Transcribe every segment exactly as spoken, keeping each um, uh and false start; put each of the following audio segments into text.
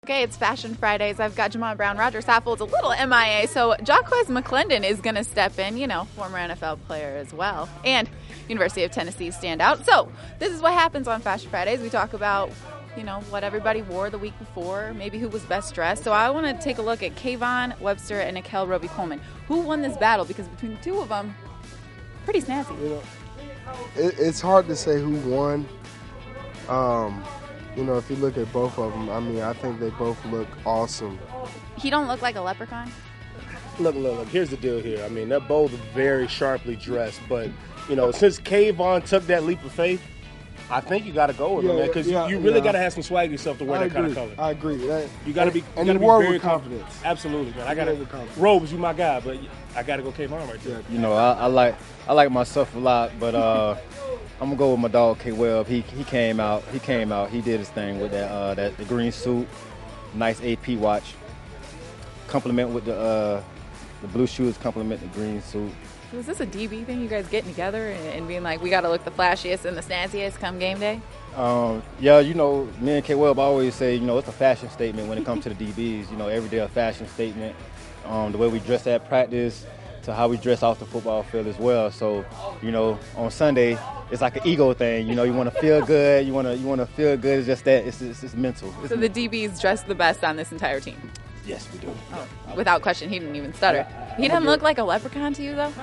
Okay, it's Fashion Fridays. I've got Jamon Brown, Roger Saffold's a little M I A, so Jaquez McClendon is going to step in, you know, former N F L player as well, and University of Tennessee standout. So this is what happens on Fashion Fridays. We talk about, you know, what everybody wore the week before, maybe who was best dressed. So I want to take a look at Kayvon Webster and Nickell Robey-Coleman. Who won this battle? Because between the two of them, pretty snazzy. You know, it, it's hard to say who won. Um... You know, if you look at both of them, I mean, I think they both look awesome. He don't look like a leprechaun? Look, look, look. Here's the deal here. I mean, they're both very sharply dressed. But, you know, since Kayvon took that leap of faith, I think you got to go with yeah, him, man. Because yeah, you, you really yeah. got to have some swag yourself to wear I that agree. kind of color. I agree. That, You got to be you and gotta he be wore very with confidence. confident. Absolutely, man. I got He to confidence. Robes, you my guy, but I got to go Kayvon right there. Yeah. You know, I, I like I like myself a lot, but uh, I'm gonna go with my dog K Webb. He he came out. He came out. He did his thing with that uh, that the green suit, nice A P watch. Compliment with the uh, the blue shoes. Compliment the green suit. Was this a D B thing, you guys getting together and, and being like, we got to look the flashiest and the snazziest come game day? Um, yeah, you know, me and K Webb always say, you know, it's a fashion statement when it comes to the D Bs. You know, every day a fashion statement. Um, the way we dress at practice to how we dress off the football field as well. So, you know, on Sunday, it's like an ego thing. You know, you want to feel good. You want to you want to feel good. It's just that it's it's, it's mental. It's So the D Bs dressed the best on this entire team? Yes, we do. Oh, without question, he didn't even stutter. He doesn't look like a leprechaun to you, though?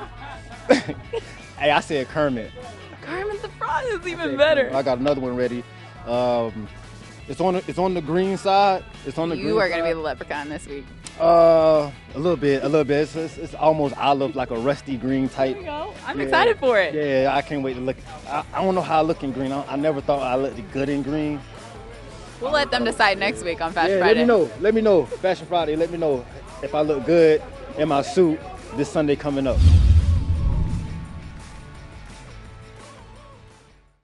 Hey, I said Kermit. Kermit the Frog is even better. I got another one ready. Um, it's on the, it's on the green side. It's on the green You are going to side. be the leprechaun this week. Uh, a little bit, a little bit. It's, it's, it's almost olive, like a rusty green type. There you go. I'm Yeah. excited for it. Yeah, I can't wait to look. I, I don't know how I look in green. I, I never thought I looked good in green. We'll let them decide next week on Fashion Yeah, Friday. let me know. Let me know. Fashion Friday. Let me know if I look good in my suit this Sunday coming up.